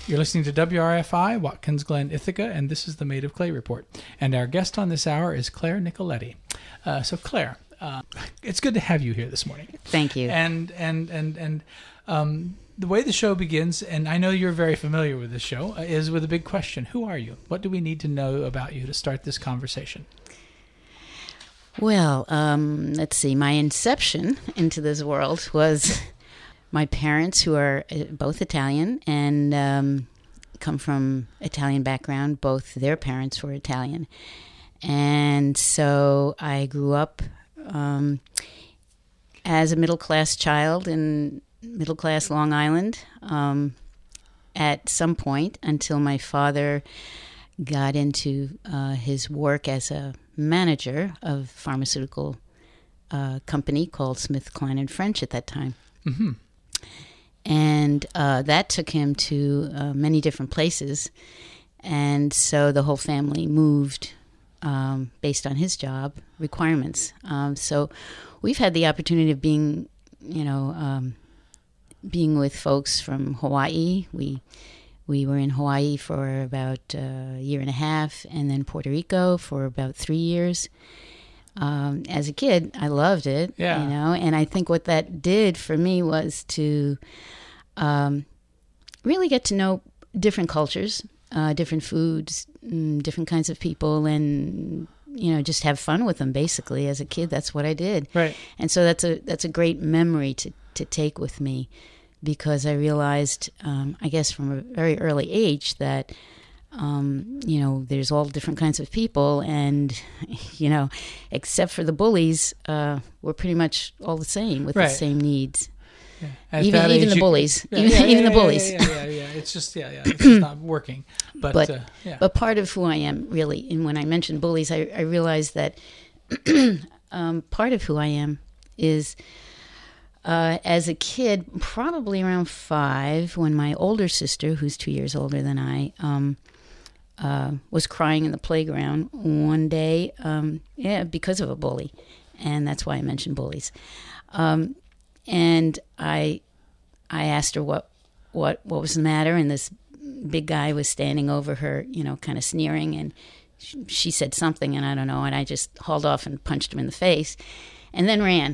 You're listening to WRFI, Watkins Glen, Ithaca, and this is the Made of Clay Report. And our guest on this hour is Claire Nicoletti. So Claire, it's good to have you here this morning. Thank you. And the way the show begins, and I know you're very familiar with this show, is with a big question. Who are you? What do we need to know about you to start this conversation? Well, let's see. My inception into this world was my parents, who are both Italian and come from Italian background. Both their parents were Italian. And so I grew up as a middle-class child in middle-class Long Island at some point until my father got into his work as a manager of a pharmaceutical company called Smith, Kline and French at that time. Mm-hmm. And that took him to many different places. And so the whole family moved based on his job requirements. So we've had the opportunity of being, being with folks from Hawaii. We were in Hawaii for about a year and a half, and then Puerto Rico for about 3 years. As a kid, I loved it, and I think what that did for me was to really get to know different cultures, different foods, different kinds of people, and just have fun with them. Basically, as a kid, that's what I did. Right. And so that's a great memory to take with me, because I realized, I guess from a very early age, that there's all different kinds of people, and except for the bullies, we're pretty much all the same with the same needs. Yeah. Even the bullies. Even the bullies. Yeah. It's just it's just not working. But part of who I am, really, and when I mentioned bullies, I realized that part of who I am is, as a kid, probably around 5, when my older sister, who's 2 years older than I, was crying in the playground one day, because of a bully, and that's why I mentioned bullies. And I asked her what was the matter, and this big guy was standing over her, kind of sneering, and she said something, and I don't know, and I just hauled off and punched him in the face, and then ran.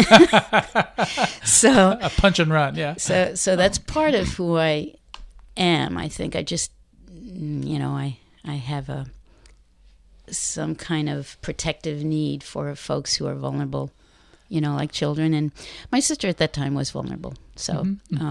So a punch and run, yeah. So that's part of who I am. I think I just, I have some kind of protective need for folks who are vulnerable, like children. And my sister at that time was vulnerable. So,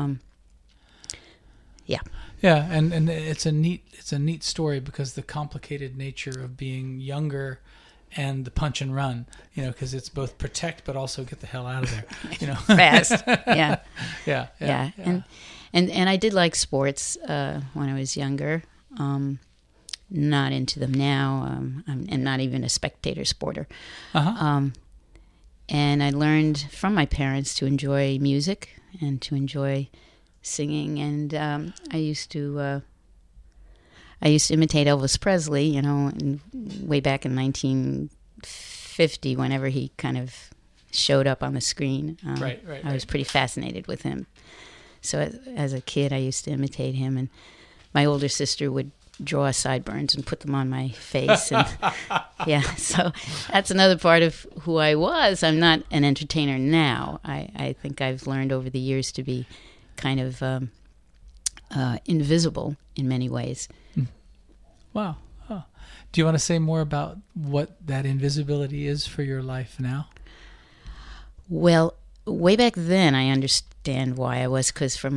yeah. Yeah, and it's a neat story, because the complicated nature of being younger and the punch and run, because it's both protect but also get the hell out of there, Fast. Yeah. Yeah. And I did like sports when I was younger. Not into them now. I'm not even a spectator sporter. Uh-huh. And I learned from my parents to enjoy music and to enjoy singing. And I used to imitate Elvis Presley, way back in 1950, whenever he kind of showed up on the screen. Right. I was pretty fascinated with him. So as a kid, I used to imitate him, and my older sister would draw sideburns and put them on my face. And so that's another part of who I was. I'm not an entertainer now. I think I've learned over the years to be kind of invisible in many ways. Wow. Huh. Do you want to say more about what that invisibility is for your life now? Well, way back then, I understand why I was, because from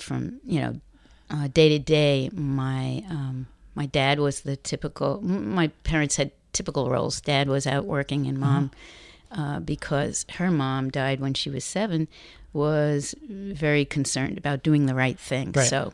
day to day, my dad was the typical. My parents had typical roles. Dad was out working, and Mom, because her mom died when she was 7, was very concerned about doing the right thing. Right.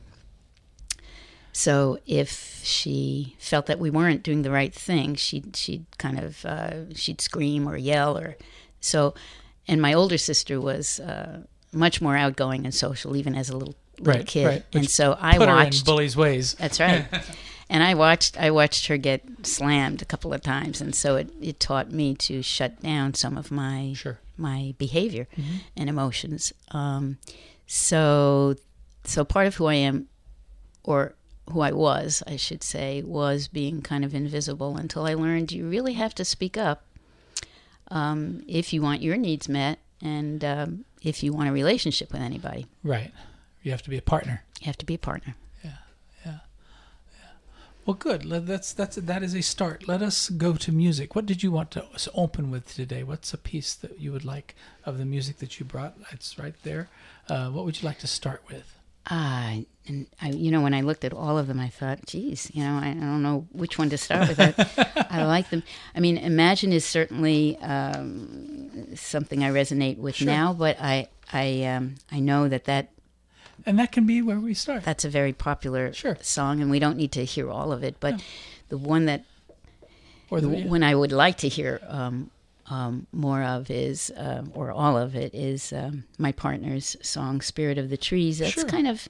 So if she felt that we weren't doing the right thing, she'd kind of she'd scream or yell or so. And my older sister was much more outgoing and social, even as a little kid. Right. And so I put watched her in bully's ways. That's right. And I watched her get slammed a couple of times, and so it taught me to shut down some of my my behavior and emotions. So part of who I am or who I was, I should say, was being kind of invisible until I learned you really have to speak up if you want your needs met and if you want a relationship with anybody. Right. You have to be a partner. You have to be a partner. Yeah. Well, good. That is a start. Let us go to music. What did you want to open with today? What's a piece that you would like of the music that you brought? It's right there. What would you like to start with? And when I looked at all of them, I thought, geez, I don't know which one to start with. I like them. I mean, Imagine is certainly something I resonate with now, but I know that and that can be where we start. That's a very popular song, and we don't need to hear all of it. But the one that one I would like to hear more of is, or all of it, is my partner's song "Spirit of the Trees." That's kind of,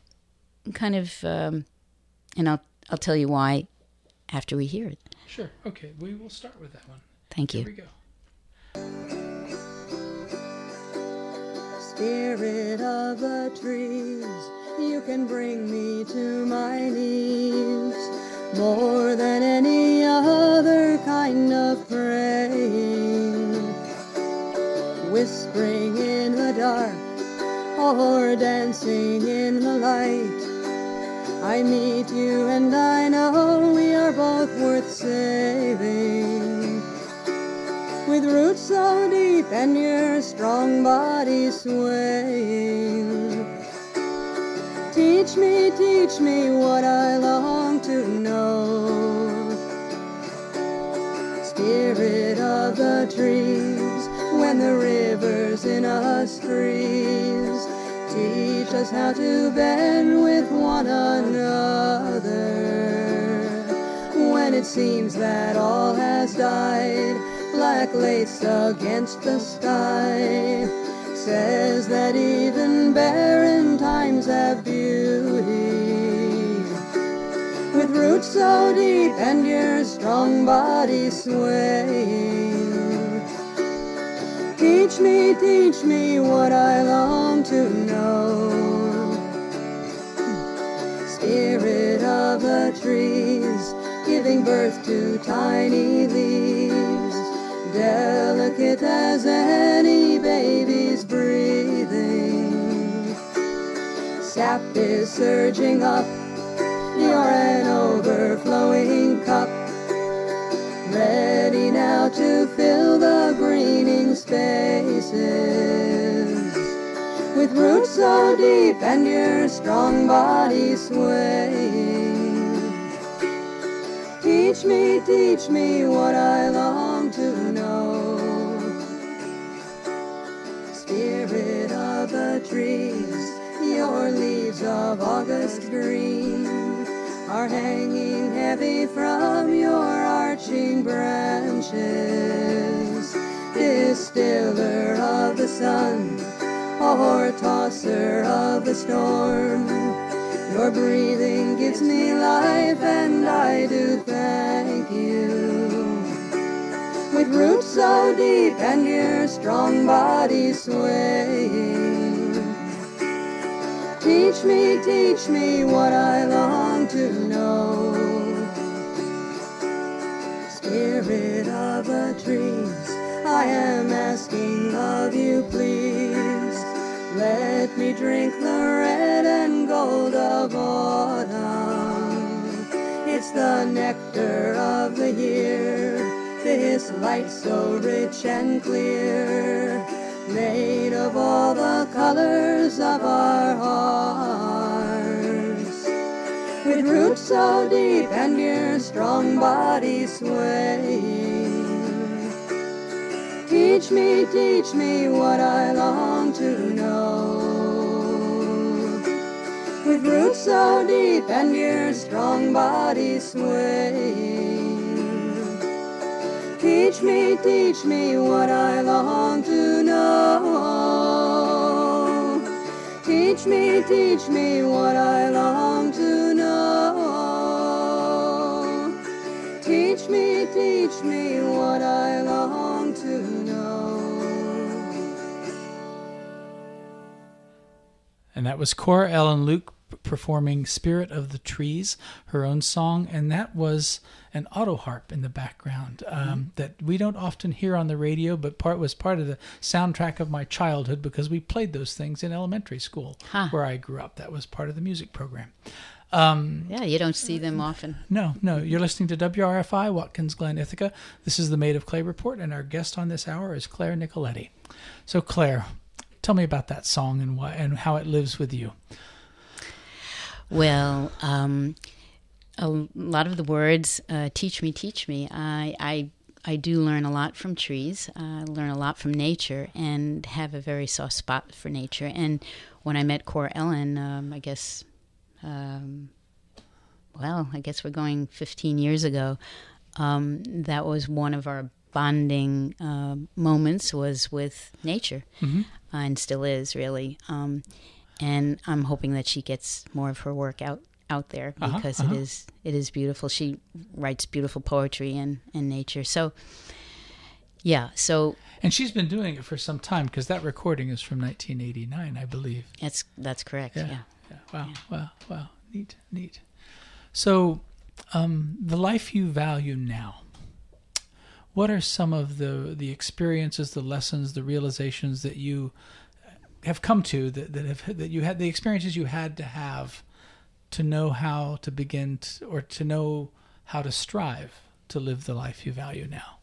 and I'll tell you why after we hear it. Sure. Okay, we will start with that one. Thank you. Here we go. Spirit of the trees, you can bring me to my knees more than any other kind of praying. Whispering in the dark or dancing in the light, I meet you and I know we are both worth saving. With roots so deep and your strong body swaying, teach me what I long to know. Spirit of the trees, when the rivers in us freeze, teach us how to bend with one another. When it seems that all has died, black lace against the sky says that even barren times have beauty. With roots so deep and your strong body swaying, teach me what I long to know. Spirit of the trees, giving birth to tiny leaves, delicate as any baby's breathing. Sap is surging up, you're an overflowing cup, ready now to fill the greening spaces. With roots so deep and your strong body swaying, teach me what I long to know. Spirit of the trees, your leaves of August green are hanging heavy from your arching branches. Distiller of the sun, or tosser of the storm, your breathing gives me life and I do thank you. With roots so deep and your strong body swaying, teach me what I long to know. Spirit of the trees, I am asking of you please, let me drink the red and gold of autumn. It's the nectar of the year, this light so rich and clear, made of all the colors of our hearts. With roots so deep and your strong body swaying, teach me what I long to know. With roots so deep and your strong body swaying, teach me what I long to know. Teach me what I long to know. Teach me what I long to know. And that was Cora Ellen Luke performing Spirit of the Trees, her own song, and that was an auto harp in the background that we don't often hear on the radio, but was part of the soundtrack of my childhood because we played those things in elementary school where I grew up. That was part of the music program. Yeah, you don't see them often. No. You're listening to WRFI, Watkins Glen, Ithaca. This is the Made of Clay Report, and our guest on this hour is Claire Nicoletti. So, Claire, tell me about that song and how it lives with you. Well, a lot of the words, teach me. I do learn a lot from trees. I learn a lot from nature and have a very soft spot for nature. And when I met Cora Ellen, I guess we're going 15 years ago. That was one of our bonding moments was with nature, and still is really. And I'm hoping that she gets more of her work out there because it is beautiful. She writes beautiful poetry and nature. So, yeah. So. And she's been doing it for some time because that recording is from 1989, I believe. That's correct. Yeah. Wow. Neat. So, the life you value now. What are some of the experiences, the lessons, the realizations that you have come to that you had, the experiences you had to have to know how to begin or to know how to strive to live the life you value now?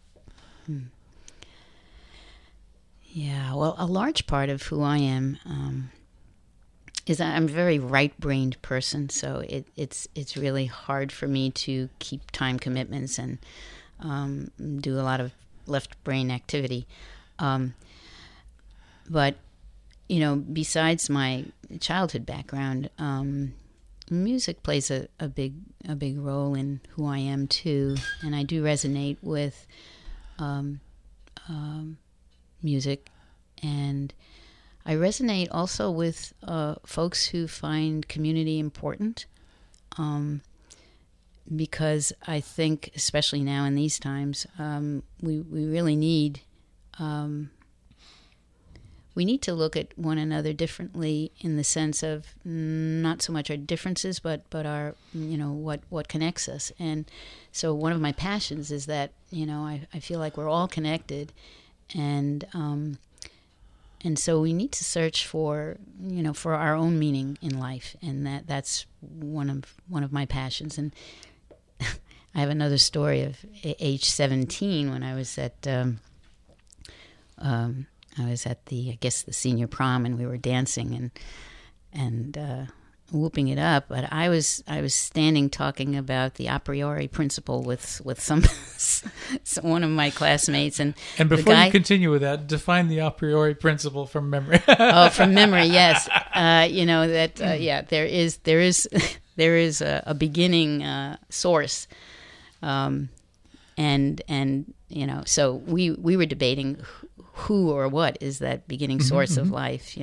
Yeah, well, a large part of who I am is I'm a very right-brained person, so it's really hard for me to keep time commitments and do a lot of left brain activity. But besides my childhood background, music plays a big role in who I am too, and I do resonate with music, and I resonate also with folks who find community important, because I think, especially now in these times, we really need. We need to look at one another differently in the sense of not so much our differences, but our, what connects us. And so one of my passions is that, I feel like we're all connected, and so we need to search for our own meaning in life, and that's one of my passions. And I have another story of age 17 when I was at the senior prom, and we were dancing and whooping it up. But I was standing talking about the a priori principle with some one of my classmates, and before you continue with that, define the a priori principle from memory. From memory, yes. There is a beginning source, and so we were debating who or what is that beginning source of life,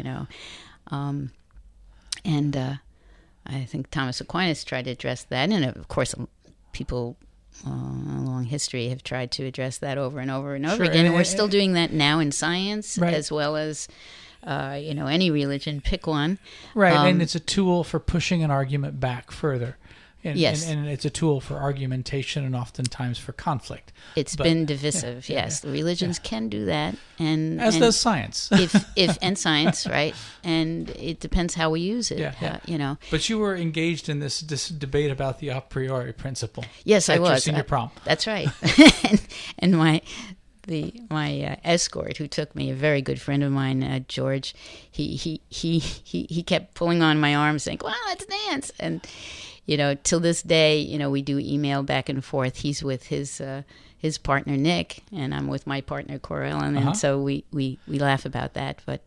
and I think Thomas Aquinas tried to address that, and of course people along history have tried to address that over and over and over again, and we're still doing that now in science, right, as well as any religion. Pick one, right? And it's a tool for pushing an argument back further. Yes. And it's a tool for argumentation and oftentimes for conflict. It's been divisive, yes. The religions can do that. As does science. and science, right? And it depends how we use it, But you were engaged in this debate about the a priori principle. Yes, I was. At your senior prom. That's right. and my escort who took me, a very good friend of mine, George, he kept pulling on my arm saying, "Well, let's dance." And till this day, we do email back and forth. He's with his partner Nick, and I'm with my partner Cora Ellen, and so we laugh about that. But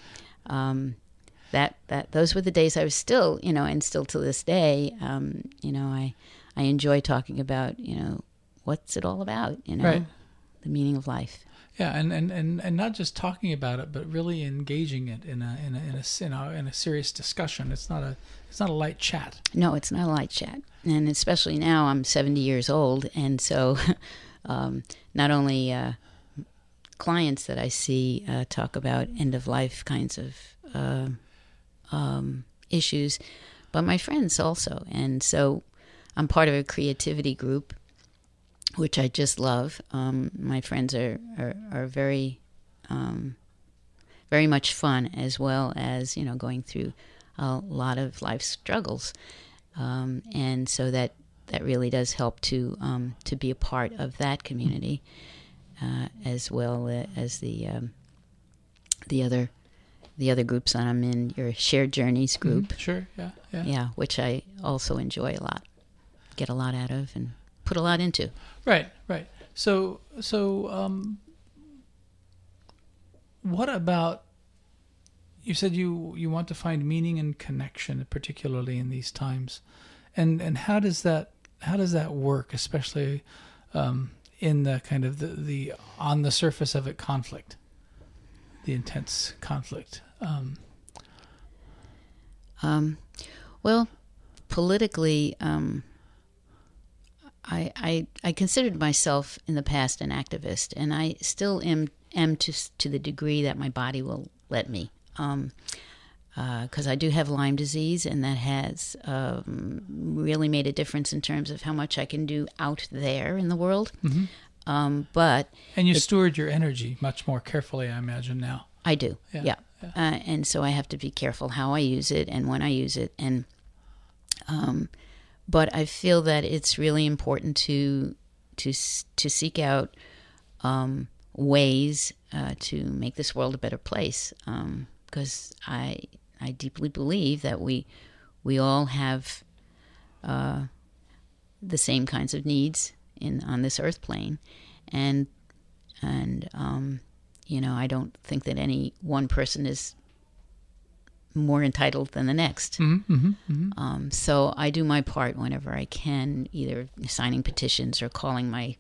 that those were the days I was still, and still to this day, I enjoy talking about, what's it all about, right, the meaning of life. Yeah, and not just talking about it, but really engaging it in a serious discussion. It's not a light chat. No, it's not a light chat, and especially now I'm 70 years old, and so not only clients that I see talk about end of life kinds of issues, but my friends also. And so I'm part of a creativity group, which I just love. My friends are very, very much fun, as well as, going through a lot of life struggles. And so that really does help to be a part of that community, as well as the other groups that I'm in, your Shared Journeys group. Mm-hmm. Sure, yeah. Yeah, which I also enjoy a lot, get a lot out of, and put a lot into. Right. So, what about, you said you want to find meaning and connection, particularly in these times, and how does that work, especially in the kind of the on the surface of it conflict, the intense conflict? Well, politically, I considered myself in the past an activist, and I still am to the degree that my body will let me. Because I do have Lyme disease, and that has really made a difference in terms of how much I can do out there in the world. Mm-hmm. And you steward your energy much more carefully, I imagine, now. I do, yeah. And so I have to be careful how I use it and when I use it. And but I feel that it's really important to seek out ways to make this world a better place. Because I deeply believe that we all have the same kinds of needs on this earth plane, and I don't think that any one person is more entitled than the next. Mm-hmm, mm-hmm, mm-hmm. So I do my part whenever I can, either signing petitions or calling my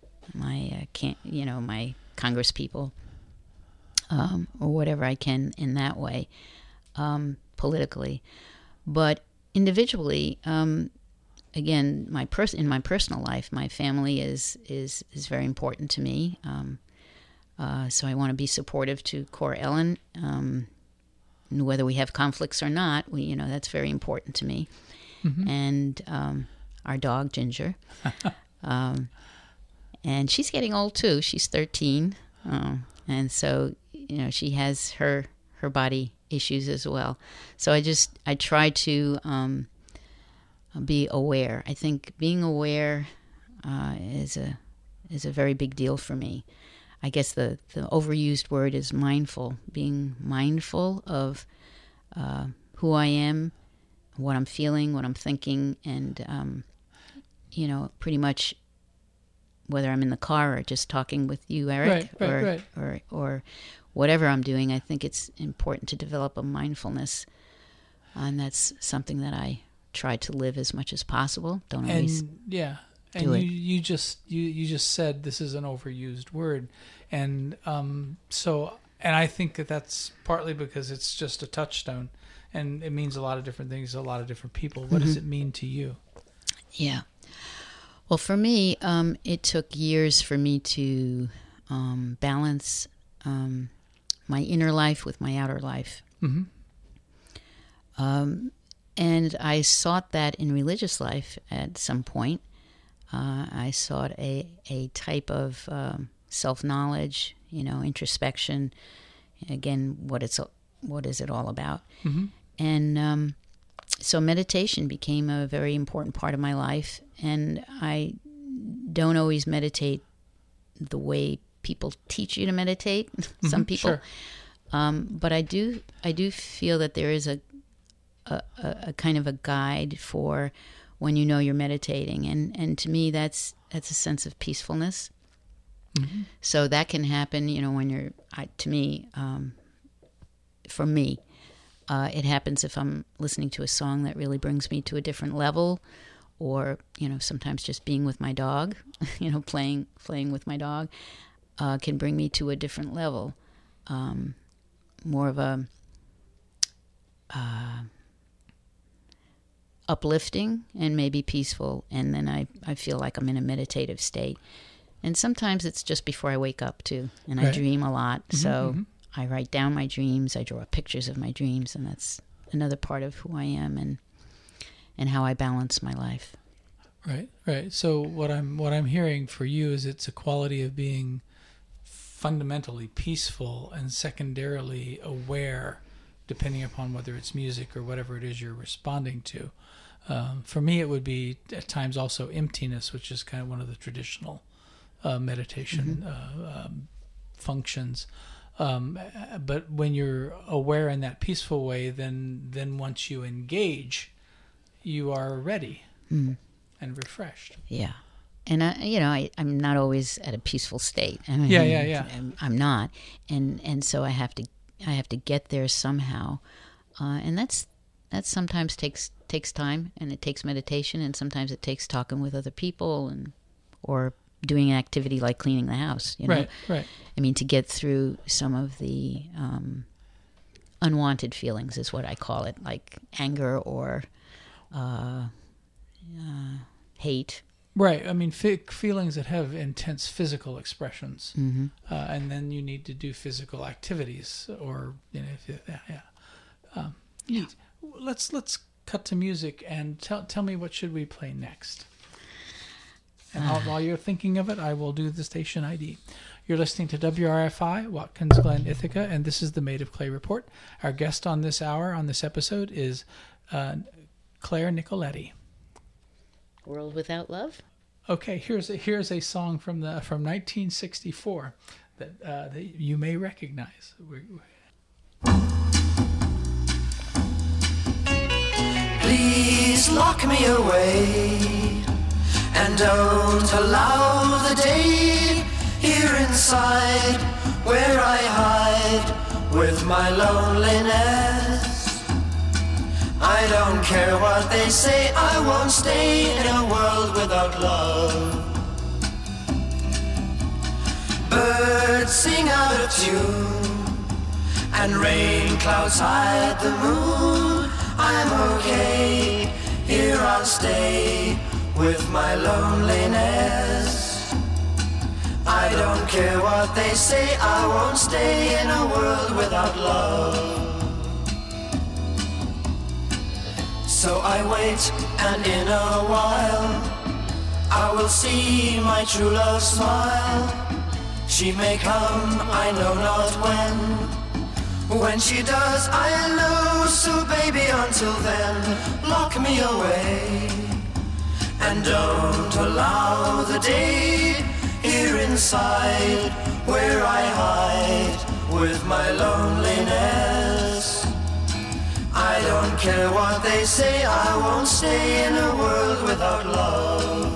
Congress people, or whatever I can in that way, politically. But individually, again, in my personal life, my family is very important to me. So I want to be supportive to Cora Ellen, whether we have conflicts or not. That's very important to me. Mm-hmm. And our dog Ginger, and she's getting old too. She's 13, and so she has her body issues as well. So I try to be aware. I think being aware is a very big deal for me. I guess the overused word is mindful. Being mindful of who I am, what I'm feeling, what I'm thinking, and pretty much whether I'm in the car or just talking with you, Eric, or whatever I'm doing, I think it's important to develop a mindfulness, and that's something that I try to live as much as possible. Don't always do it. You just said this is an overused word, and I think that's partly because it's just a touchstone, and it means a lot of different things to a lot of different people. What does it mean to you? Yeah. Well, for me, it took years for me to balance my inner life with my outer life. Mm-hmm. And I sought that in religious life at some point. I sought a type of self-knowledge, introspection. Again, what is it all about? Mm-hmm. And so meditation became a very important part of my life. And I don't always meditate the way people teach you to meditate. Some people, sure. But I do feel that there is a kind of a guide for when you're meditating, and to me that's a sense of peacefulness. Mm-hmm. So that can happen, when you're. For me, it happens if I'm listening to a song that really brings me to a different level, or sometimes just being with my dog, playing with my dog, can bring me to a different level, more of a uplifting and maybe peaceful, and then I feel like I'm in a meditative state. And sometimes it's just before I wake up too, and I dream a lot. Mm-hmm, so I write down my dreams, I draw pictures of my dreams, and that's another part of who I am. And and how I balance my life. Right, right. So what I'm hearing for you is it's a quality of being fundamentally peaceful and secondarily aware, depending upon whether it's music or whatever it is you're responding to. For me, it would be at times also emptiness, which is kind of one of the traditional meditation functions. But when you're aware in that peaceful way, then once you engage, you are ready and refreshed. Yeah. And I'm not always at a peaceful state. I mean, Yeah. I'm not, and so I have to get there somehow, and that sometimes takes time, and it takes meditation, and sometimes it takes talking with other people, or doing an activity like cleaning the house. Right. I mean, to get through some of the unwanted feelings is what I call it, like anger or hate. Right. I mean, feelings that have intense physical expressions, and then you need to do physical activities, or neat. Let's cut to music and tell me what should we play next. And while you're thinking of it, I will do the station ID. You're listening to WRFI, Watkins Glen, Ithaca, and this is the Made of Clay Report. Our guest on this episode is Claire Nicoletti. World Without Love? Okay, here's a song from 1964 that you may recognize. Please lock me away and don't allow the day here inside where I hide with my loneliness. I don't care what they say, I won't stay in a world without love. Birds sing out of tune and rain clouds hide the moon. I'm okay, here I'll stay with my loneliness. I don't care what they say, I won't stay in a world without love. So I wait, and in a while I will see my true love smile. She may come, I know not when. When she does, I'll know. So baby, until then, lock me away and don't allow the day here inside where I hide with my loneliness. I don't care what they say, I won't stay in a world without love.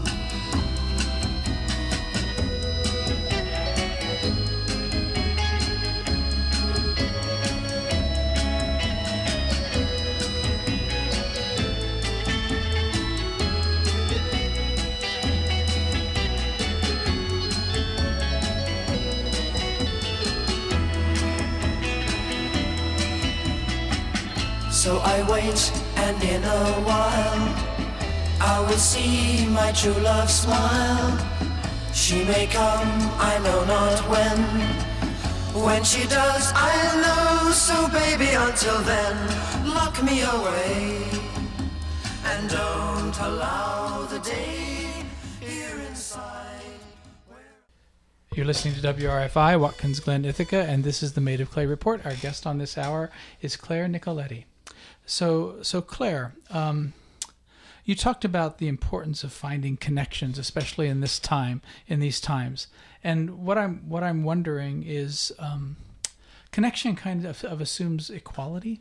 So I wait, and in a while I will see my true love smile. She may come, I know not when. When she does, I'll know. So baby, until then, lock me away and don't allow the day here inside. You're listening to WRFI, Watkins Glen, Ithaca, and this is the Made of Clay Report. Our guest on this hour is Claire Nicoletti. So Claire, you talked about the importance of finding connections, especially in these times. And what I'm wondering is, connection kind of assumes equality,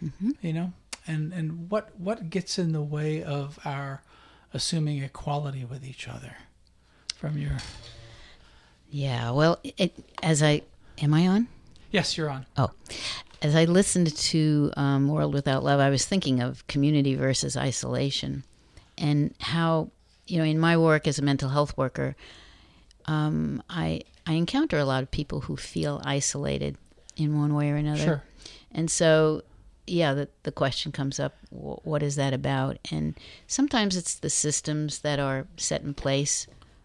and what gets in the way of our assuming equality with each other, from your. Yeah, well, am I on? Yes, you're on. Oh. As I listened to World Without Love, I was thinking of community versus isolation, and how, in my work as a mental health worker, I encounter a lot of people who feel isolated in one way or another. Sure. And so, yeah, the question comes up, what is that about? And sometimes it's the systems that are set in place,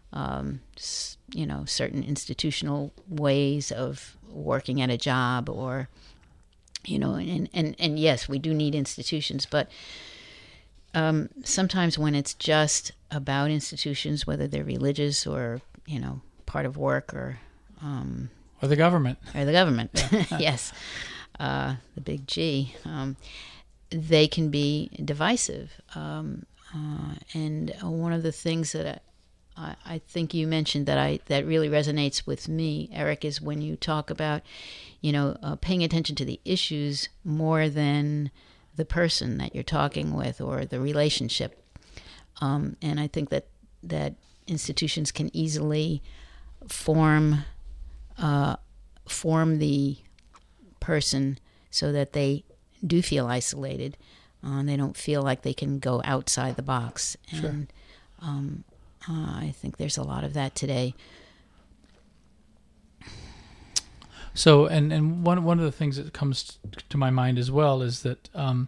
certain institutional ways of working at a job, or and yes, we do need institutions, but sometimes when it's just about institutions, whether they're religious or, part of work or the government. Or the government, yes, the big G. They can be divisive. And one of the things that I think you mentioned that really resonates with me, Eric, is when you talk about, paying attention to the issues more than the person that you're talking with or the relationship. And I think that institutions can easily form the person so that they do feel isolated. They don't feel like they can go outside the box. And Sure. I think there's a lot of that today. So, and one of the things that comes to my mind as well is that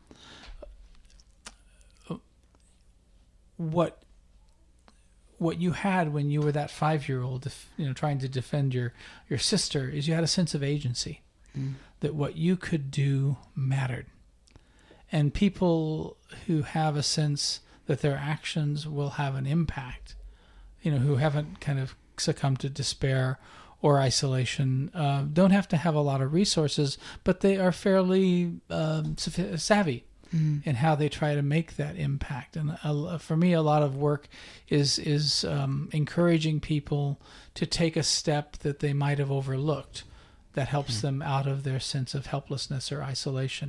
what you had when you were that 5-year-old, trying to defend your sister, is you had a sense of agency, that what you could do mattered. And people who have a sense that their actions will have an impact, who haven't kind of succumbed to despair or isolation, don't have to have a lot of resources, but they are fairly savvy in how they try to make that impact. And for me, a lot of work is encouraging people to take a step that they might have overlooked that helps them out of their sense of helplessness or isolation,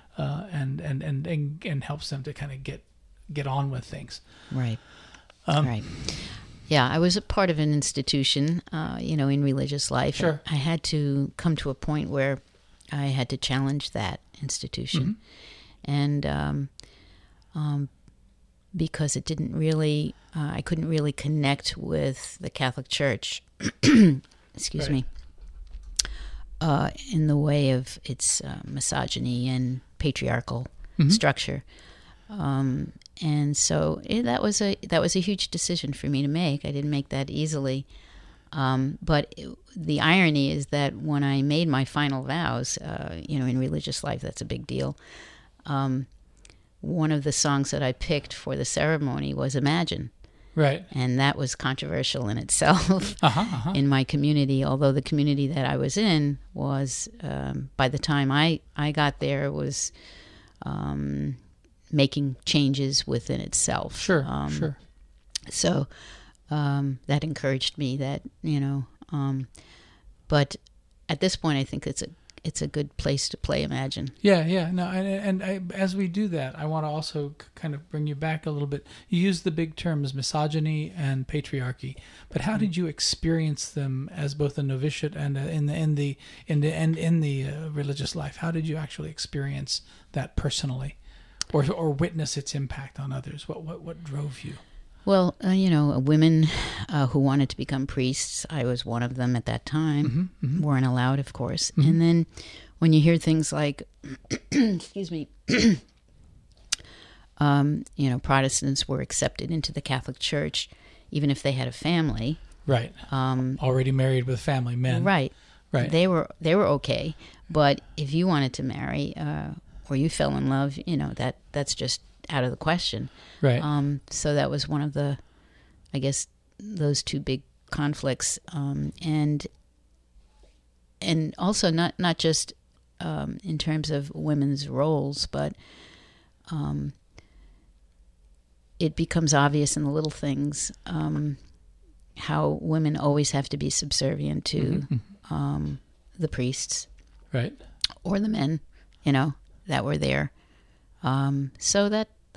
and helps them to kind of get on with things. Right. Right. Yeah, I was a part of an institution, in religious life. Sure. I had to come to a point where I had to challenge that institution. And because it didn't really, I couldn't really connect with the Catholic Church, excuse me, in the way of its misogyny and patriarchal structure. And so that was a huge decision for me to make. I didn't make that easily. But the irony is that when I made my final vows, in religious life, that's a big deal. One of the songs that I picked for the ceremony was Imagine. Right. And that was controversial in itself in my community, although the community that I was in was, by the time I got there, was making changes within itself. Sure. So that encouraged me that, but at this point, I think it's a good place to play Imagine. Yeah. No, and as we do that, I want to also kind of bring you back a little bit. You use the big terms misogyny and patriarchy, but how did you experience them as both a novitiate and in the religious life? How did you actually experience that personally, or witness its impact on others? What drove you? Well, women who wanted to become priests, I was one of them at that time, weren't allowed, of course. And then when you hear things like, excuse me, Protestants were accepted into the Catholic Church, even if they had a family. Right. Already married with family men. Right. Right. They were okay. But if you wanted to marry or you fell in love, that's just out of the question. Right. So that was one of the, I guess, those two big conflicts, and also not just in terms of women's roles, but it becomes obvious in the little things how women always have to be subservient to the priests, right, or the men, that were there. So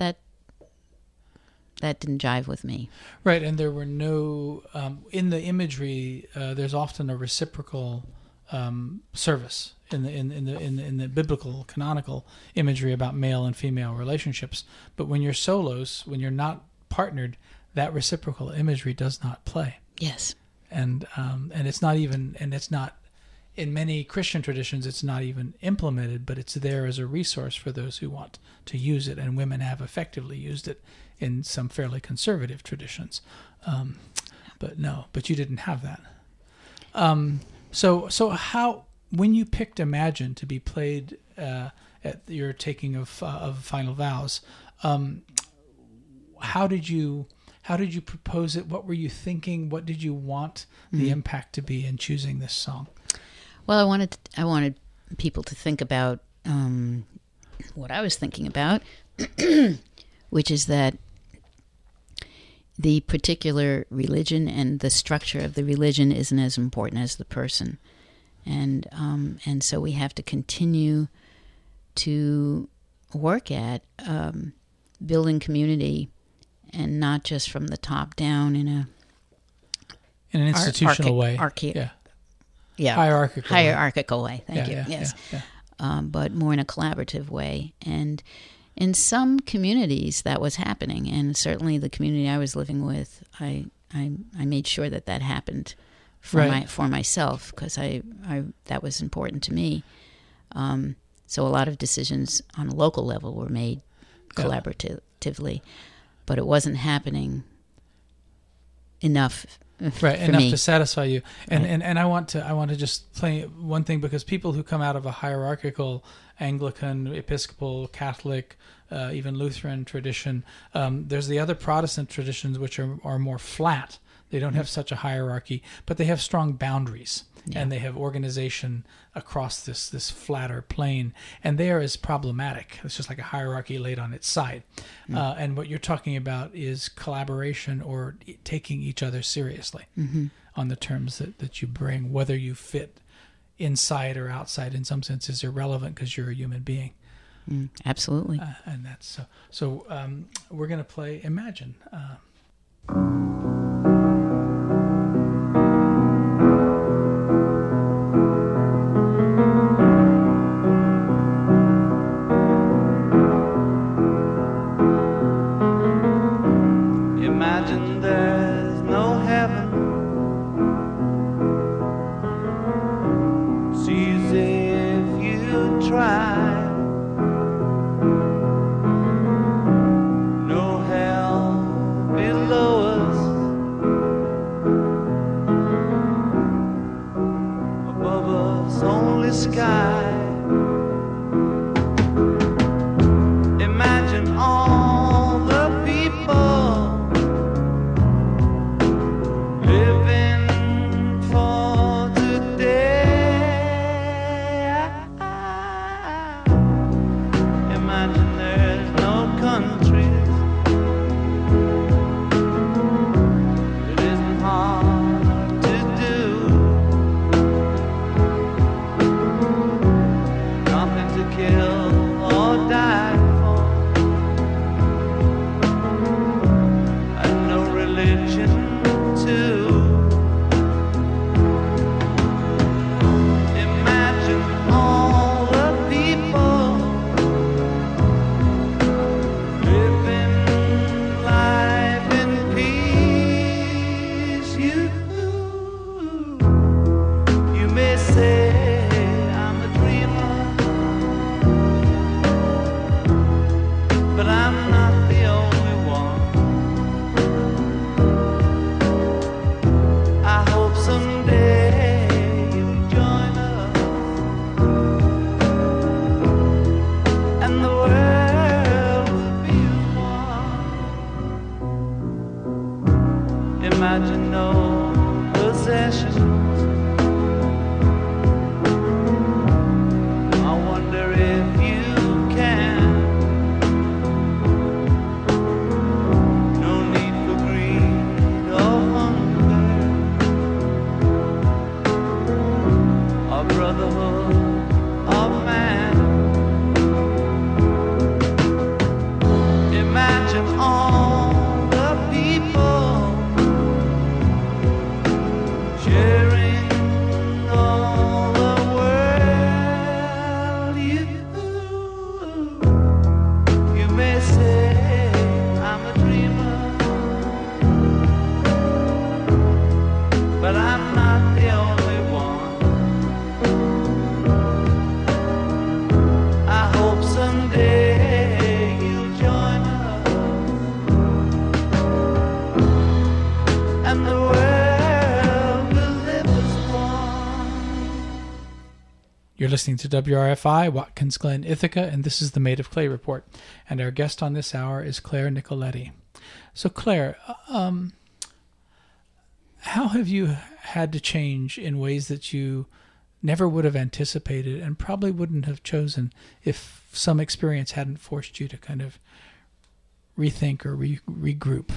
that didn't jive with me. Right, and there were no in the imagery. There's often a reciprocal service in the biblical canonical imagery about male and female relationships. But when you're solos, when you're not partnered, that reciprocal imagery does not play. Yes, and it's not even, and it's not. In many Christian traditions, it's not even implemented, but it's there as a resource for those who want to use it, and women have effectively used it in some fairly conservative traditions. But you didn't have that. So how, when you picked Imagine to be played at your taking of final vows, how did you propose it? What were you thinking? What did you want the impact to be in choosing this song? Well, I wanted people to think about what I was thinking about, which is that the particular religion and the structure of the religion isn't as important as the person, and so we have to continue to work at building community, and not just from the top down in an institutional way. Hierarchical way. Thank you. Yes. Yeah. But more in a collaborative way. And in some communities that was happening, and certainly the community I was living with, I made sure that happened for myself, because I that was important to me. So a lot of decisions on a local level were made collaboratively, but it wasn't happening enough. Enough to satisfy you. And I want to just play one thing, because people who come out of a hierarchical Anglican, Episcopal, Catholic, even Lutheran tradition, there's the other Protestant traditions which are more flat. They don't have such a hierarchy, but they have strong boundaries, and they have organization across this flatter plane, and they are as problematic. It's just like a hierarchy laid on its side. And what you're talking about is collaboration, or taking each other seriously on the terms that you bring. Whether you fit inside or outside, in some sense, is irrelevant, because you're a human being. Absolutely. And that's so. We're going to play Imagine. Imagine there's no heaven. It's easy if you try. No hell below us. Above us only sky. Imagine all the people living for today. Imagine there's no countries. It isn't hard to do. Nothing to kill or die for, and no religion too. Imagine all the people living life in peace. You may say I'm a dreamer, but I'm not the only one. I hope someday you'll join us, and the world will be one. Imagine no possessions. I wonder if you can. No need for greed or hunger, or brotherhood of man. Imagine all the people sharing all the world. You may say I'm a dreamer, but I'm not the only one. I hope someday you'll join us, and the world will live as one. You're listening to WRFI, Watkins Glen, Ithaca, and this is the Made of Clay Report. And our guest on this hour is Claire Nicoletti. So Claire, how have you had to change in ways that you never would have anticipated and probably wouldn't have chosen if some experience hadn't forced you to kind of rethink or regroup?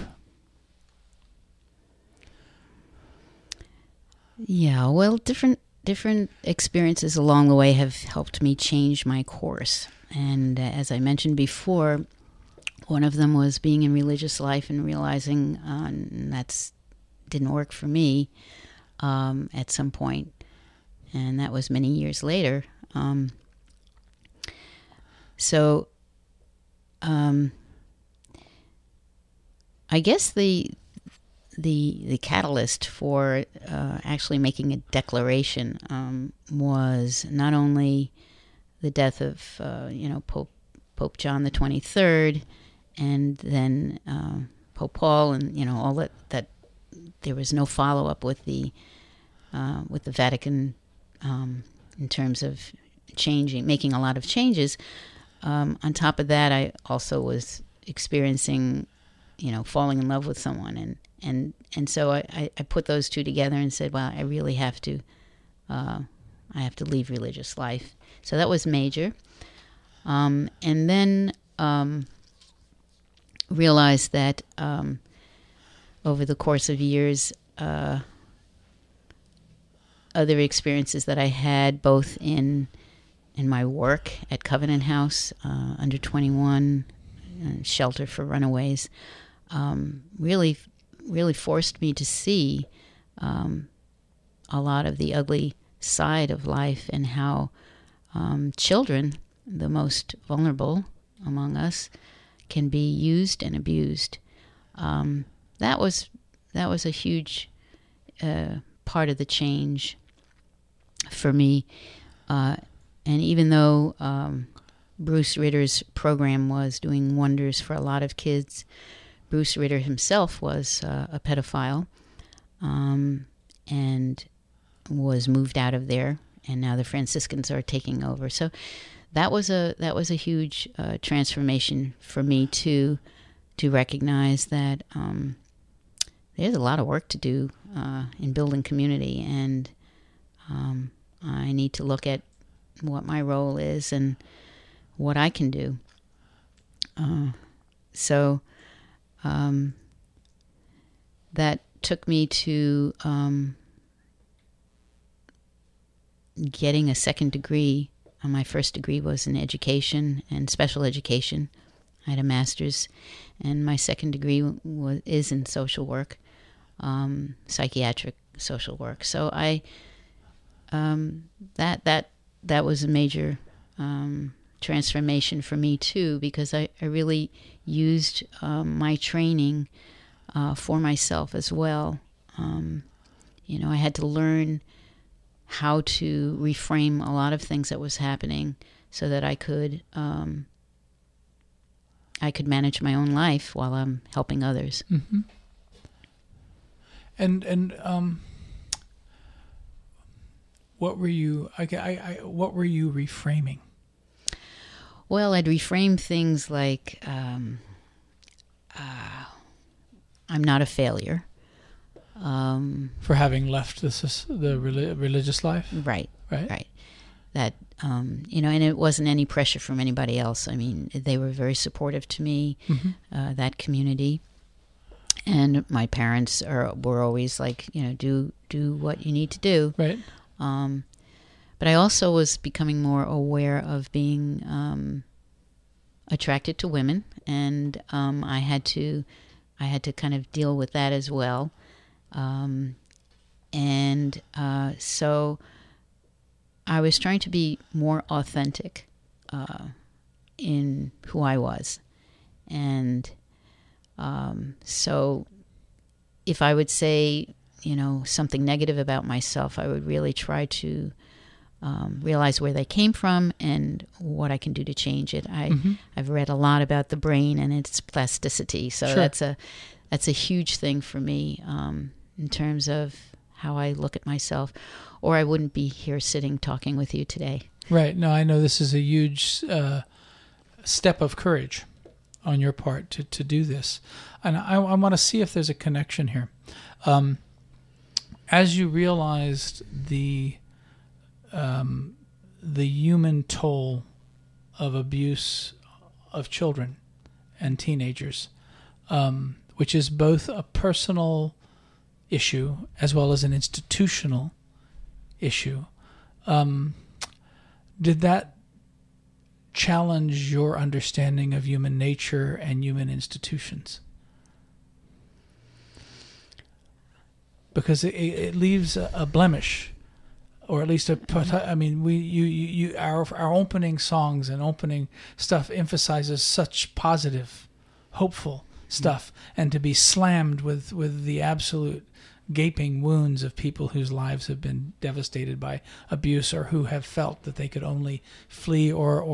Yeah, well, different experiences along the way have helped me change my course. And as I mentioned before, one of them was being in religious life and realizing that didn't work for me at some point. And that was many years later. I guess the catalyst for actually making a declaration was not only the death of Pope John the 23rd, and then Pope Paul, and all that there was no follow up with the Vatican in terms of making a lot of changes. On top of that, I also was experiencing, falling in love with someone, and so I put those two together and said, well, I really have to leave religious life. So that was major. And then realized that over the course of years, other experiences that I had both in my work at Covenant House, under 21, shelter for runaways, really forced me to see a lot of the ugly side of life and how children, the most vulnerable among us, can be used and abused. That was a huge part of the change for me. And even though Bruce Ritter's program was doing wonders for a lot of kids, Bruce Ritter himself was a pedophile and was moved out of there, and now the Franciscans are taking over. So that was a huge transformation for me to recognize that there's a lot of work to do in building community, and I need to look at what my role is and what I can do. So that took me to getting a second degree. My first degree was in education and special education. I had a master's, and my second degree is in social work, psychiatric social work. So that was a major transformation for me too, because I really used my training for myself as well. I had to learn how to reframe a lot of things that was happening so that I could manage my own life while I'm helping others. Mm-hmm. And what were you? What were you reframing? Well, I'd reframe things like I'm not a failure. For having left the religious life? Right. That, and it wasn't any pressure from anybody else. I mean, they were very supportive to me, mm-hmm. That community. And my parents were always like, do what you need to do. Right. But I also was becoming more aware of being attracted to women, and I had to kind of deal with that as well. So I was trying to be more authentic in who I was. And so if I would say, something negative about myself, I would really try to realize where they came from and what I can do to change it. I've read a lot about the brain and its plasticity, so sure. That's a huge thing for me in terms of how I look at myself, or I wouldn't be here sitting talking with you today. Right. No, I know this is a huge step of courage on your part to do this. And I want to see if there's a connection here. As you realized the human toll of abuse of children and teenagers, which is both a personal issue as well as an institutional issue, did that challenge your understanding of human nature and human institutions? Because it leaves a blemish, or at least I mean, our opening songs and opening stuff emphasizes such positive, hopeful stuff, and to be slammed with the absolute gaping wounds of people whose lives have been devastated by abuse, or who have felt that they could only flee or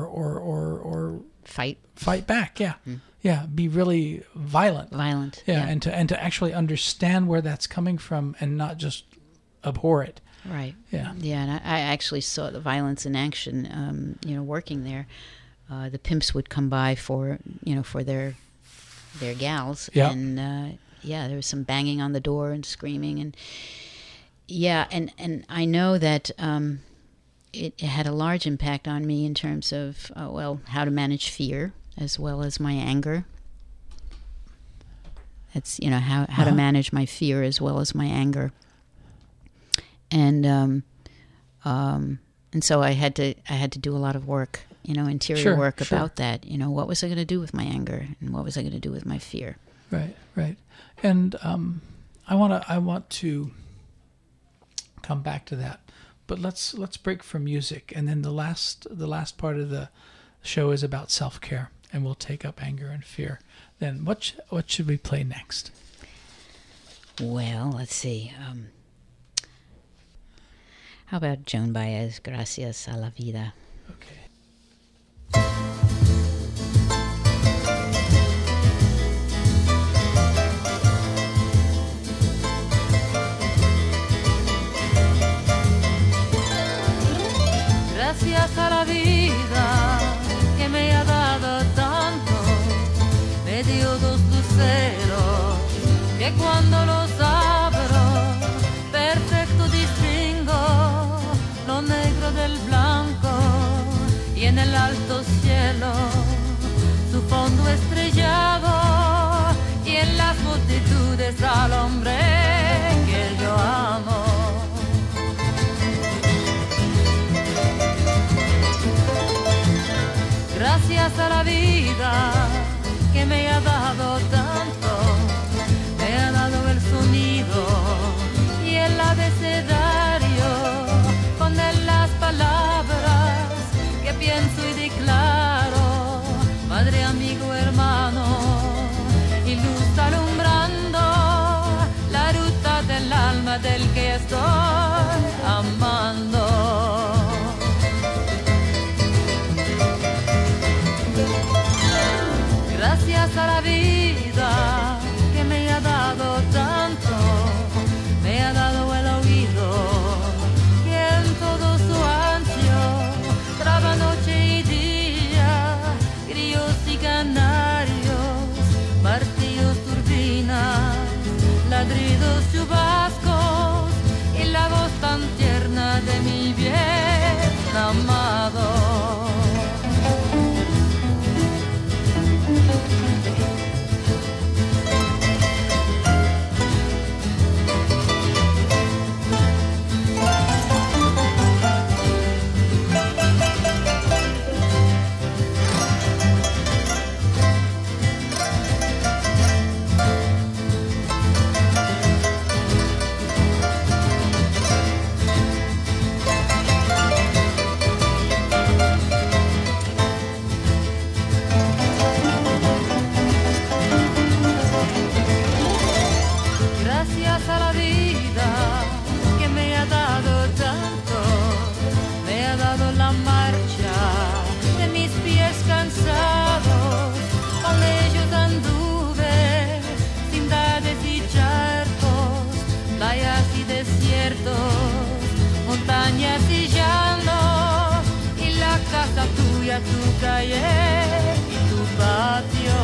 fight back. Yeah, be really violent. Yeah, and to actually understand where that's coming from and not just abhor it. Right. Yeah. Yeah, and I actually saw the violence in action. Working there, the pimps would come by for their gals, and there was some banging on the door and screaming, and and I know that it had a large impact on me in terms of how to manage fear as well as my anger. It's how to manage my fear as well as my anger, and so I had to do a lot of work, interior work about that. What was I going to do with my anger, and what was I going to do with my fear? Right. And I want to come back to that, but let's break for music, and then the last part of the show is about self-care, and we'll take up anger and fear. Then what should we play next? Well, let's see. How about Joan Baez, Gracias a la Vida? Okay. Gracias a la vida que me ha dado tanto, me dio dos luceros que cuando los abro perfecto distingo lo negro del blanco, y en el alto cielo su fondo estrellado, y en las multitudes al hombre que yo amo. Gracias a la vida que me ha dado tanto, me ha dado el sonido y el abecedario, con él las palabras que pienso y declaro, madre, amigo, hermano, y luz alumbrando la ruta del alma del que estoy amando. Gracias a la vida que me ha dado tanto, me ha dado el oído y en todo su ancho traba noche y día, grillos y canarios, martillos, turbinas, ladridos, chubascos y la voz tan tierna de mi bien amado. Gracias a la vida que me ha dado tanto, me ha dado la marcha de mis pies cansados, con ellos anduve, ciudades y charcos, playas y desiertos, montañas y llanos, y la casa tuya, tu calle y tu patio.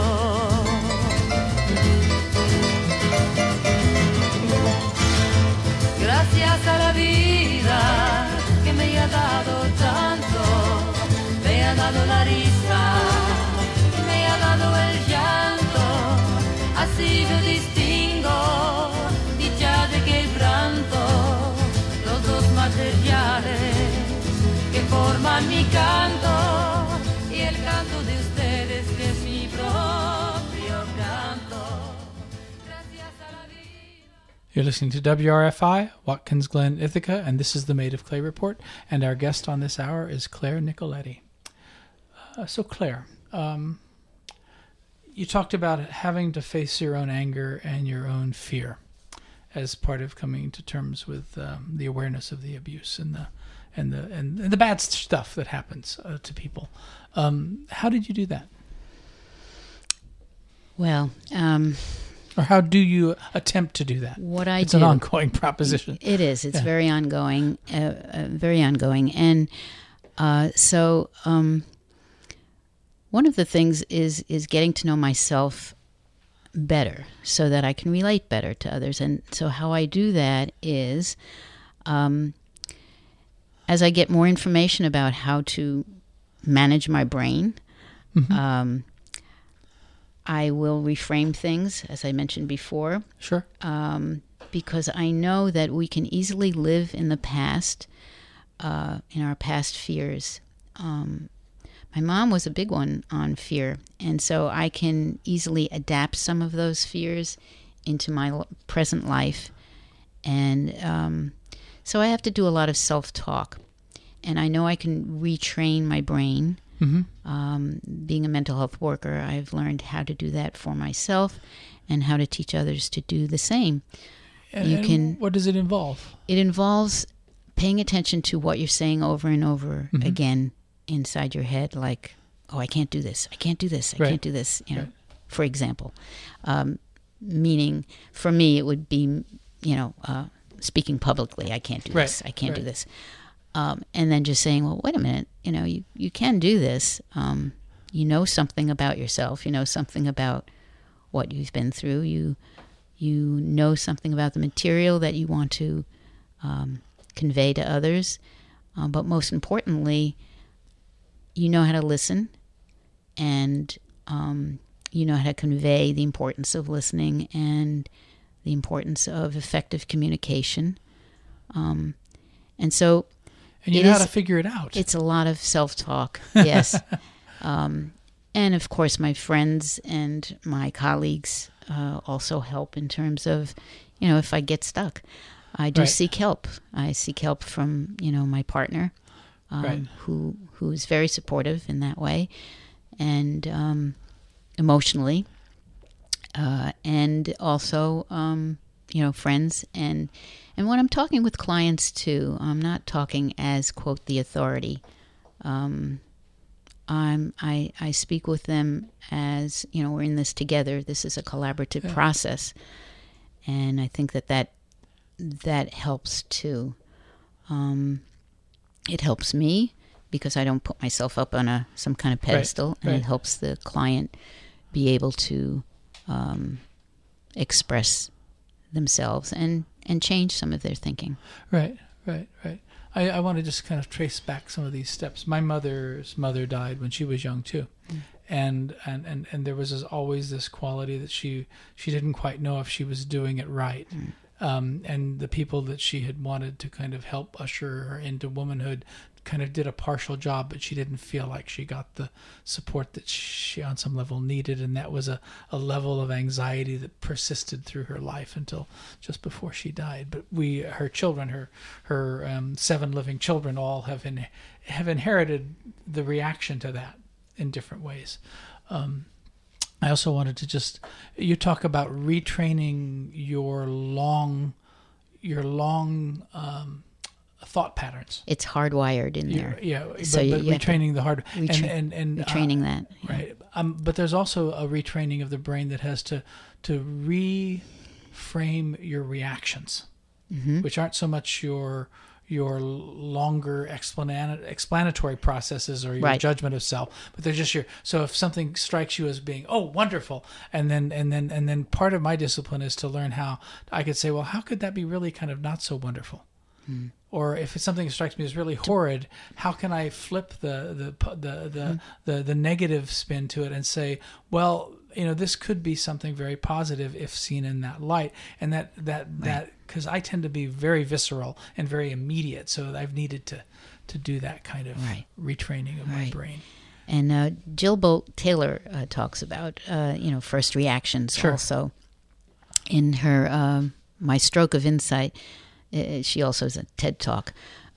así yo distingo dicha de quebranto, los dos materiales que forman mi canto y el canto de ustedes que es mi propio canto. Gracias a la vida. You're listening to WRFI, Watkins Glen, Ithaca, and this is the Made of Clay Report, and our guest on this hour is Claire Nicoletti. So Claire, you talked about having to face your own anger and your own fear as part of coming to terms with the awareness of the abuse and the bad stuff that happens to people. How did you do that? Well, or how do you attempt to do that? What I it's do, an ongoing proposition. It is. It's Yeah. very ongoing, and so one of the things is getting to know myself better so that I can relate better to others. And so how I do that is, as I get more information about how to manage my brain, I will reframe things, as I mentioned before, Sure. because I know that we can easily live in the past, in our past fears. My mom was a big one on fear, and so I can easily adapt some of those fears into my present life. And so I have to do a lot of self-talk, and I know I can retrain my brain. Being a mental health worker, I've learned how to do that for myself and how to teach others to do the same. And what does it involve? It involves paying attention to what you're saying over and over again inside your head, like, oh, I can't do this, I can't do this, I Right. can't do this, Right. for example. Meaning, for me, it would be, speaking publicly, I can't do this, Right. I can't do Right. this. And then just saying, well, wait a minute, you can do this. You know something about yourself, you know something about what you've been through, you know something about the material that you want to convey to others, but most importantly, you know how to listen, and you know how to convey the importance of listening and the importance of effective communication. And so And you know how to figure it out. it's a lot of self-talk, yes. And of course, my friends and my colleagues also help in terms of, if I get stuck. I do Right. seek help. I seek help from, my partner, Right. who is very supportive in that way, and emotionally, and also, friends. And when I'm talking with clients too, I'm not talking as, quote, the authority. I speak with them as, we're in this together. This is a collaborative process, and I think that helps too. It helps me because I don't put myself up on some kind of pedestal, and it helps the client be able to express themselves and change some of their thinking. Right. I want to just kind of trace back some of these steps. My mother's mother died when she was young too, and there was always this quality that she didn't quite know if she was doing it right, and the people that she had wanted to kind of help usher her into womanhood kind of did a partial job, but she didn't feel like she got the support that she on some level needed, and that was a level of anxiety that persisted through her life until just before she died. But her children, her 7 living children, all have inherited the reaction to that in different ways. I also wanted to you talk about retraining your long thought patterns. It's hardwired in there. Yeah, So but you have to retraining the hard and retraining that. Yeah. right. But there's also a retraining of the brain that has to reframe your reactions, which aren't so much your longer explanatory processes or your Right. judgment of self, but they're just so if something strikes you as being, oh, wonderful, and then part of my discipline is to learn how I could say, well, how could that be really kind of not so wonderful? Or if it's something that strikes me as really horrid, how can I flip the negative spin to it and say, well, this could be something very positive if seen in that light, and that because I tend to be very visceral and very immediate, so I've needed to do that kind of retraining of my brain. And Jill Bolt Taylor talks about first reactions also in her My Stroke of Insight. She also has a TED Talk.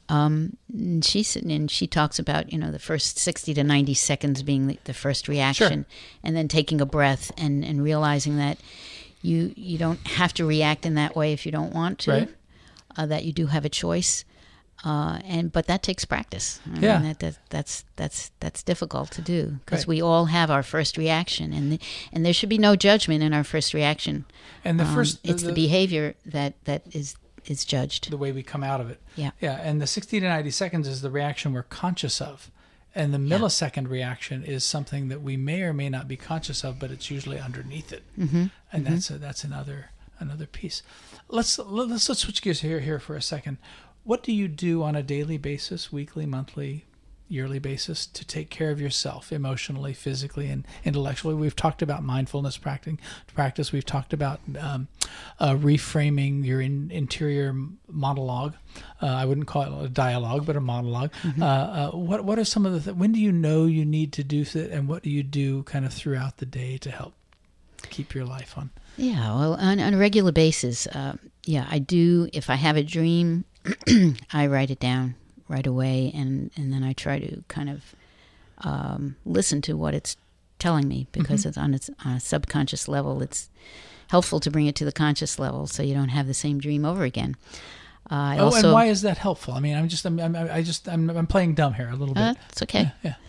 She talks about the first 60 to 90 seconds being the first reaction, and then taking a breath and realizing that you don't have to react in that way if you don't want to. That you do have a choice. But that takes practice. I mean, that's difficult to do because we all have our first reaction, and there should be no judgment in our first reaction. And the behavior that is judged. The way we come out of it. Yeah. And the 60 to 90 seconds is the reaction we're conscious of, and the millisecond reaction is something that we may or may not be conscious of, but it's usually underneath it. And that's another piece. Let's switch gears here for a second. What do you do on a daily basis, weekly, monthly, yearly basis to take care of yourself emotionally, physically, and intellectually? We've talked about mindfulness practice. We've talked about reframing your interior monologue. I wouldn't call it a dialogue, but a monologue. What are some of the when do you know you need to do it, and what do you do kind of throughout the day to help keep your life on? Yeah, well, on a regular basis, I do. If I have a dream, I write it down right away, and then I try to kind of listen to what it's telling me, because it's on a subconscious level. It's helpful to bring it to the conscious level so you don't have the same dream over again. And why is that helpful? I mean, I'm playing dumb here a little bit. It's okay.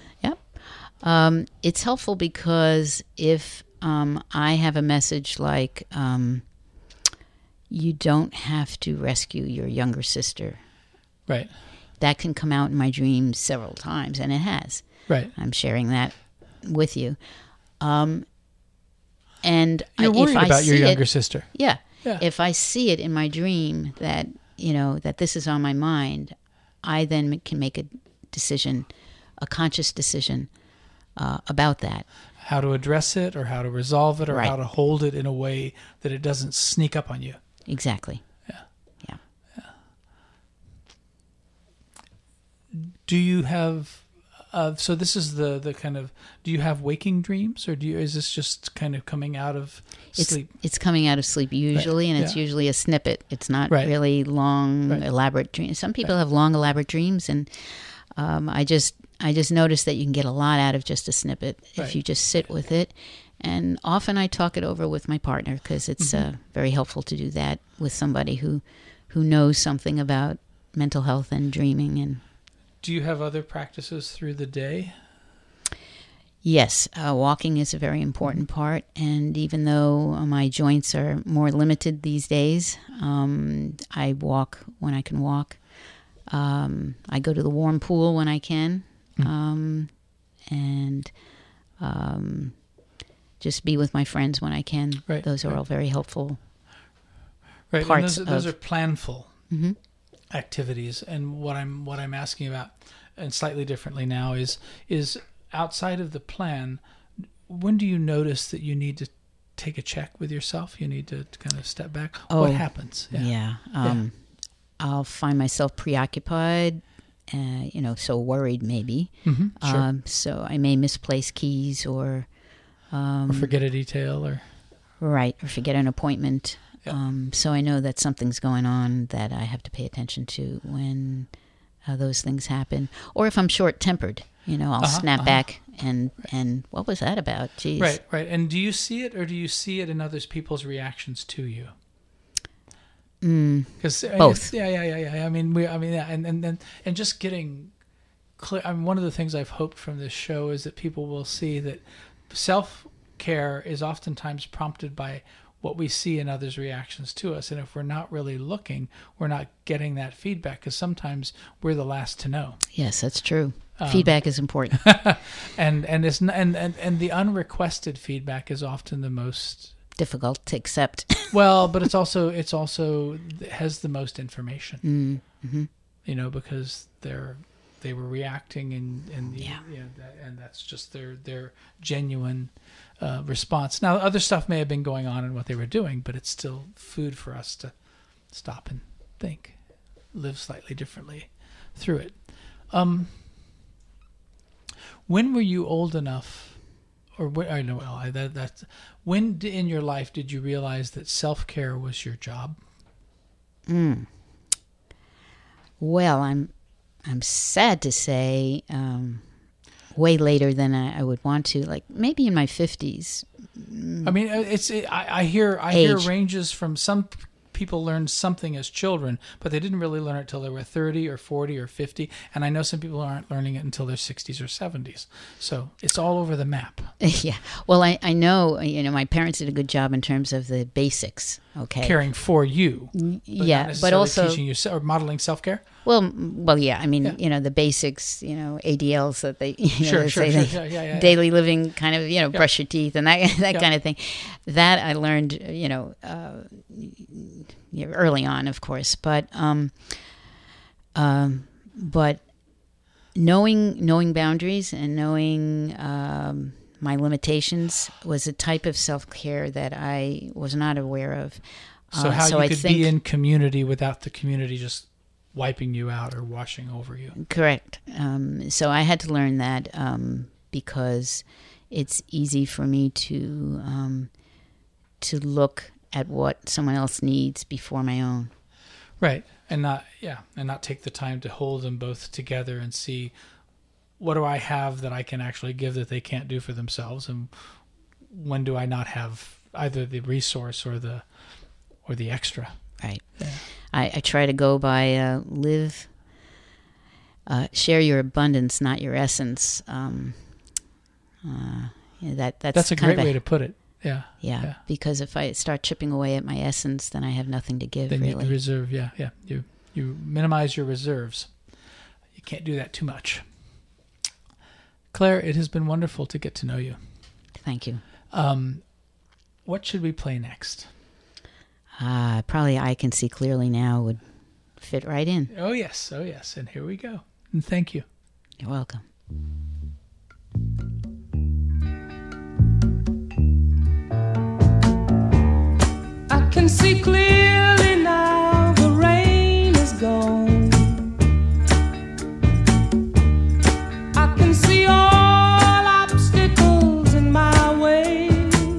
Yeah. It's helpful because if I have a message like, you don't have to rescue your younger sister. Right. That can come out in my dreams several times, and it has. Right. I'm sharing that with you. And you're worried about your younger sister. Yeah. If I see it in my dream that, that this is on my mind, I then can make a decision, a conscious decision about that. How to address it, or how to resolve it, or how to hold it in a way that it doesn't sneak up on you. Exactly. Yeah. Do you have? So this is the kind of. Do you have waking dreams, or is this just kind of coming out of sleep? It's coming out of sleep usually, and it's usually a snippet. It's not really long, elaborate dreams. Some people have long, elaborate dreams, and I just noticed that you can get a lot out of just a snippet if you just sit with it. And often I talk it over with my partner, because it's very helpful to do that with somebody who knows something about mental health and dreaming. And do you have other practices through the day? Yes, walking is a very important part. And even though my joints are more limited these days, I walk when I can walk. I go to the warm pool when I can. And just be with my friends when I can. Those are all very helpful parts. And those are planful activities. And what I'm asking about, and slightly differently now, is outside of the plan. When do you notice that you need to take a check with yourself? You need to kind of step back. What happens? I'll find myself preoccupied. So worried maybe. So I may misplace keys or forget a detail or forget an appointment. So I know that something's going on that I have to pay attention to when those things happen. Or if I'm short-tempered, I'll snap back and what was that about? Jeez. Right. And do you see it, or do you see it in other people's reactions to you? Because both. And just getting clear. One of the things I've hoped from this show is that people will see that self-care is oftentimes prompted by what we see in others' reactions to us, and if we're not really looking, we're not getting that feedback, because sometimes we're the last to know. Yes, that's true. Feedback is important, and the unrequested feedback is often the most difficult to accept. Well, but it also has the most information. Because they're they were reacting, and and that's just their genuine response. Now, other stuff may have been going on in what they were doing, but it's still food for us to stop and think, live slightly differently through it. When were you old enough, or when in your life did you realize that self-care was your job? Well, I'm sad to say, way later than I would want to. Like maybe in my 50s. I mean, I hear ranges from some people learned something as children, but they didn't really learn it till they were 30 or 40 or 50. And I know some people aren't learning it until their 60s or 70s. So it's all over the map. Yeah. Well, I know, my parents did a good job in terms of the basics. Okay. Caring for you. But also teaching you or modeling self-care. Well, yeah. I mean, the basics, ADLs that they, Sure. daily living kind of, brush your teeth and that kind of thing. That I learned, early on, of course, but knowing boundaries and knowing my limitations was a type of self-care that I was not aware of. So you could be in community without the community just wiping you out or washing over you. Correct. So I had to learn that because it's easy for me to look at what someone else needs before my own. Right. And not take the time to hold them both together and see, what do I have that I can actually give that they can't do for themselves, and when do I not have either the resource or the extra. Right. Yeah. I try to go by share your abundance, not your essence. That's a great way to put it. Yeah. Because if I start chipping away at my essence, then I have nothing to give. Then really. You reserve. Yeah. You minimize your reserves. You can't do that too much. Claire, it has been wonderful to get to know you. Thank you. What should we play next? Probably I Can See Clearly Now would fit right in. Oh, yes. And here we go. And thank you. You're welcome. I can see clearly now, the rain is gone. I can see all obstacles in my way.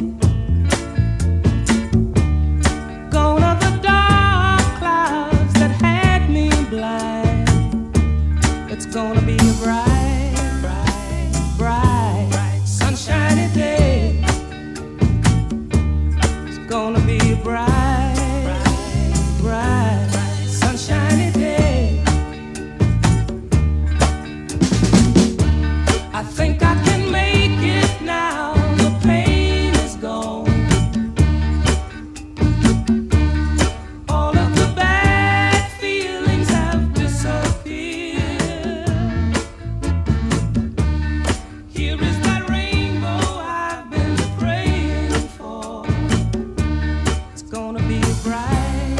Gone are the dark clouds that had me blind. It's gonna be a bright, sunshiny day. It's gonna be a bright, sunshiny day. I think I can make it now. The pain is gone. All of the bad feelings have disappeared. Here is that rainbow I've been praying for. It's gonna be a bright,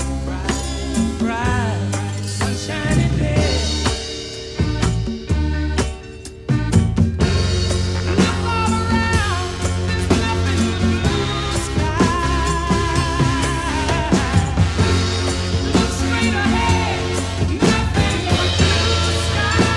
sunshiny day. Look all around, there's nothing but blue sky. Look straight ahead, nothing but blue sky.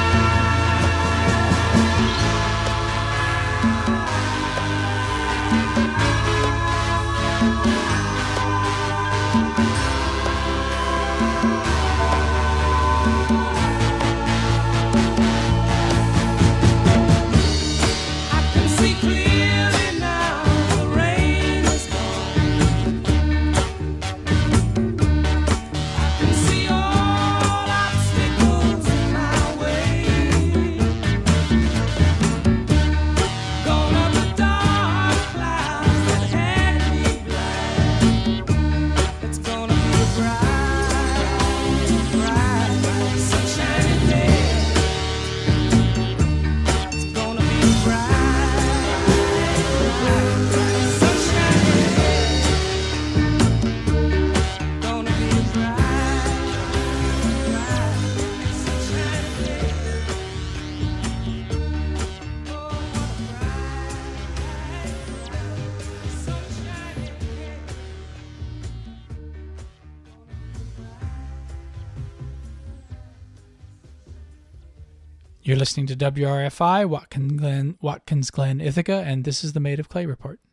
I can see clearly now, the rain is gone. I can see all obstacles in my way. Gone are the dark clouds that had me blind. You're listening to WRFI, Watkins Glen, Ithaca, and this is the Made of Clay Report.